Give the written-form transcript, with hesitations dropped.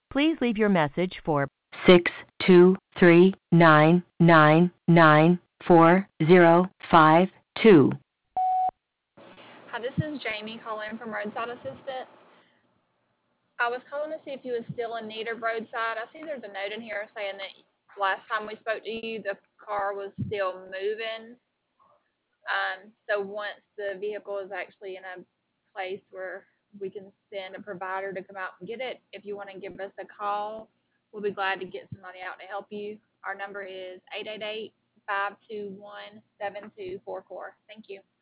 Please leave your message for 623999405. Hi, this is Jamie calling from Roadside Assistant. I was calling to see if you was still in need of roadside. I see there's a note in here saying that last time we spoke to you, the car was still moving. So once the vehicle is actually in a place where we can send a provider to come out and get it, if you want to give us a call, we'll be glad to get somebody out to help you. Our number is 888-521-7244. Thank you.